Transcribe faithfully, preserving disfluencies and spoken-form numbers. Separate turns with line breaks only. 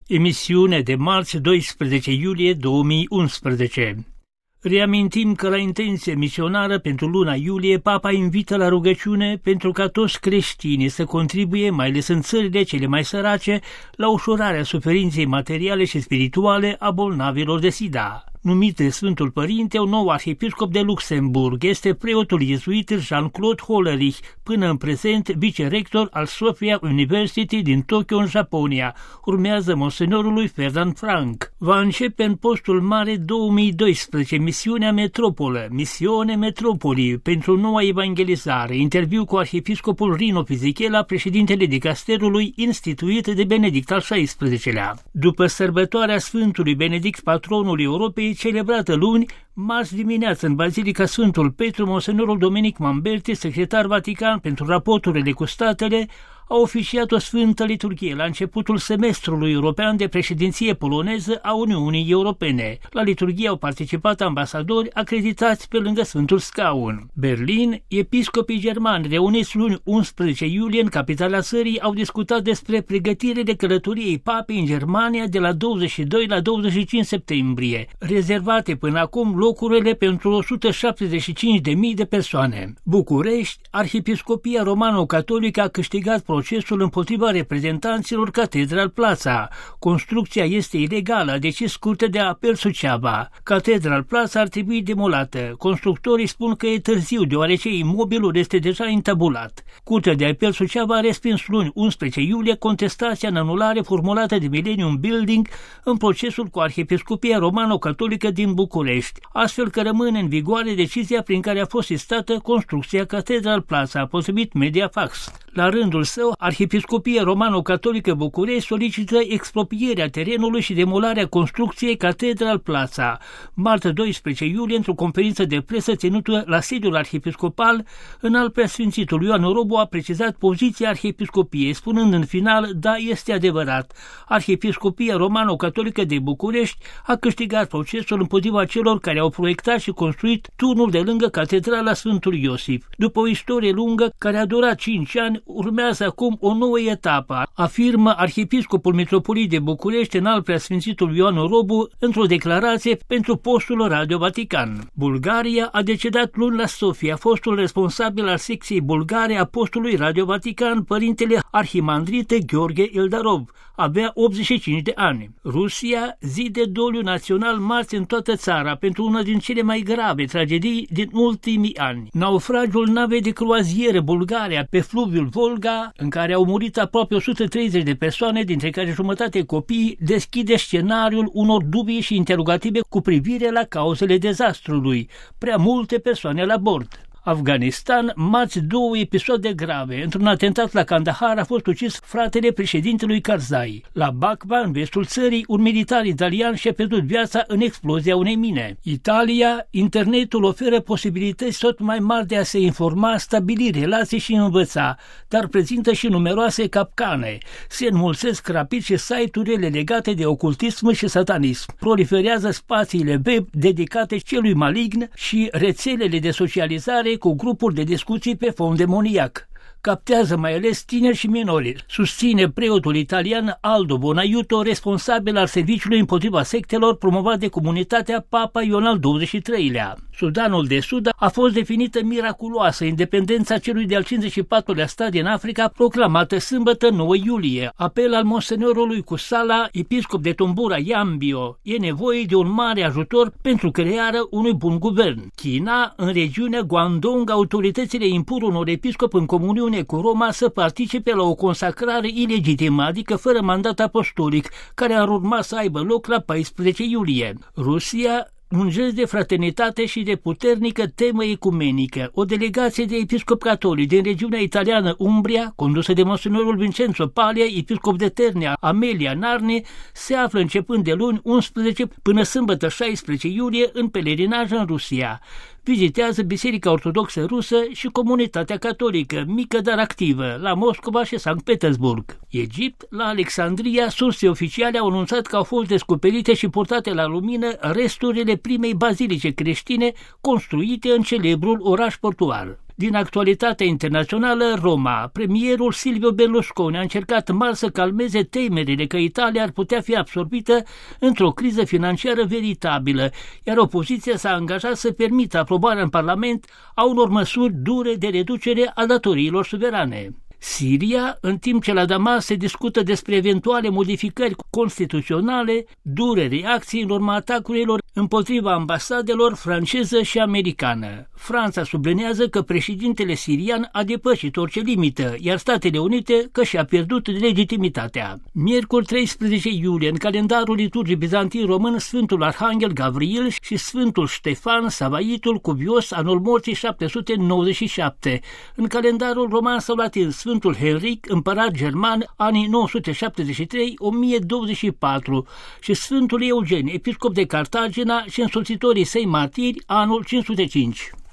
Emisiune de marți doisprezece iulie două mii unsprezece. Reamintim că la intenție misionară pentru luna iulie, Papa invită la rugăciune pentru ca toți creștinii să contribuie, mai ales în țările cele mai sărace, la ușurarea suferinței materiale și spirituale a bolnavilor de SIDA. Numit de Sfântul Părinte, un nou arhiepiscop de Luxemburg, este preotul iezuit Jean-Claude Hollerich, până în prezent vicerector al Sophia University din Tokyo, în Japonia. Urmează monsenorului Ferdinand Frank. Va începe în postul mare două mii doisprezece misiunea Metropolă, Misiune Metropoli, pentru noua evangelizare, interviu cu arhiepiscopul Rino Fisichella, președintele dicasterului instituit de Benedict al șaisprezecelea. După sărbătoarea Sfântului Benedict, patronul Europei, celebrată luni, marți dimineață în Bazilica Sfântul Petru, monsenorul Dominic Mamberti, secretar Vatican pentru raporturile cu statele, a oficiat o sfântă liturghie la începutul semestrului european de președinție poloneză a Uniunii Europene. La liturghie au participat ambasadori acreditați pe lângă Sfântul Scaun. Berlin, episcopii germani reuniți luni unsprezece iulie în capitala țării au discutat despre pregătirile călătoriei papei în Germania de la douăzeci și doi la douăzeci și cinci septembrie, rezervate până acum locurile pentru o sută șaptezeci și cinci de mii de persoane. București, Arhiepiscopia Romano-Catolică a câștigat procesul împotriva reprezentanților Catedral Plața. Construcția este ilegală, a decis Curtea de Apel Suceava. Catedral Plața ar trebui demolată. Constructorii spun că e târziu, deoarece imobilul este deja intabulat. Curtea de Apel Suceava a respins luni unsprezece iulie contestația în anulare formulată de Millennium Building în procesul cu Arhiepiscopia Romano-Catolică din București, astfel că rămâne în vigoare decizia prin care a fost sistată construcția Catedral Plața, potrivit Mediafax. La rândul său, Arhiepiscopia Romano-Catolică București solicită expropierea terenului și demolarea construcției Catedral Plața. Marți doisprezece iulie, într-o conferință de presă ținută la sediul arhiepiscopal, înalt preasfințitul Ioan Orobu a precizat poziția Arhiepiscopiei, spunând în final: da, este adevărat. Arhiepiscopia Romano-Catolică de București a câștigat procesul împotriva celor care au proiectat și construit turnul de lângă Catedrala Sfântul Iosif. După o istorie lungă care a durat cinci ani, urmează acum o nouă etapă, afirmă arhiepiscopul Mitropolit de București, înalt preasfințitul Ioan Orobu, într-o declarație pentru postul Radio Vatican. Bulgaria a decedat luni la Sofia fostul responsabil al secției bulgare a postului Radio Vatican, părintele arhimandrite Gheorghe Eldarov. Avea optzeci și cinci de ani. Rusia, zi de doliu național marți în toată țara pentru una din cele mai grave tragedii din ultimii ani. Naufragiul navei de cruazieră Bulgaria pe fluviul Volga, în care au murit aproape o sută treizeci de persoane, dintre care jumătate copii, deschide scenariul unor dubii și interogative cu privire la cauzele dezastrului. Prea multe persoane la bord. Afganistan, marți două episoade grave. Într-un atentat la Kandahar a fost ucis fratele președintelui Karzai. La Bakba, în vestul țării, un militar italian și-a pierdut viața în explozia unei mine. Italia, internetul oferă posibilități tot mai mari de a se informa, stabili relații și învăța, dar prezintă și numeroase capcane. Se înmulțesc rapid și site-urile legate de ocultism și satanism. Proliferează spațiile web dedicate celui malign și rețelele de socializare cu grupuri de discuții pe fond demoniac. Captează mai ales tineri și minori, susține preotul italian Aldo Bonaiuto, responsabil al serviciului împotriva sectelor promovat de comunitatea Papa Ioan al douăzeci și treilea. Sudanul de Sud a fost definită miraculoasă independența celui de-al cincizeci și patrulea stat din Africa, proclamată sâmbătă nouă iulie. Apel al monsenorului Kusala, episcop de Tombura Yambio: e nevoie de un mare ajutor pentru crearea unui bun guvern. China, în regiunea Guangdong, autoritățile impun unor episcopi în comuniune cu Roma să participe la o consacrare ilegitimă, adică fără mandat apostolic, care ar urma să aibă loc la paisprezece iulie. Rusia, un gest de fraternitate și de puternică temă ecumenică. O delegație de episcopi catolici din regiunea italiană Umbria, condusă de monsenorul Vincenzo Paglia, episcop de Ternia Amelia Narni, se află începând de luni unsprezece până sâmbătă șaisprezece iulie în pelerinaj în Rusia. Vizitează Biserica Ortodoxă Rusă și comunitatea catolică, mică dar activă, la Moscova și Sankt Petersburg. Egipt, la Alexandria, surse oficiale au anunțat că au fost descoperite și purtate la lumină resturile primei bazilice creștine construite în celebrul oraș portuar. Din actualitatea internațională, Roma, premierul Silvio Berlusconi a încercat mari să calmeze temerile că Italia ar putea fi absorbită într-o criză financiară veritabilă, iar opoziția s-a angajat să permită aprobarea în Parlament a unor măsuri dure de reducere a datoriilor suverane. Siria, în timp ce la Damas se discută despre eventuale modificări constituționale, dure reacții în urma atacurilor împotriva ambasadelor franceză și americană. Franța sublinează că președintele sirian a depășit orice limită, iar Statele Unite că și-a pierdut legitimitatea. Miercuri treisprezece iulie, în calendarul liturgic bizantin român, Sfântul Arhanghel Gavril și Sfântul Ștefan, Savaitul cuvios, anul morții șapte sute nouăzeci și șapte. În calendarul roman sau latin, Sfântul Henric, împărat german, anii nouă sute șaptezeci și trei - o mie douăzeci și patru și Sfântul Eugen, episcop de Cartagena și însoțitorii săi martiri, anul cinci sute cinci.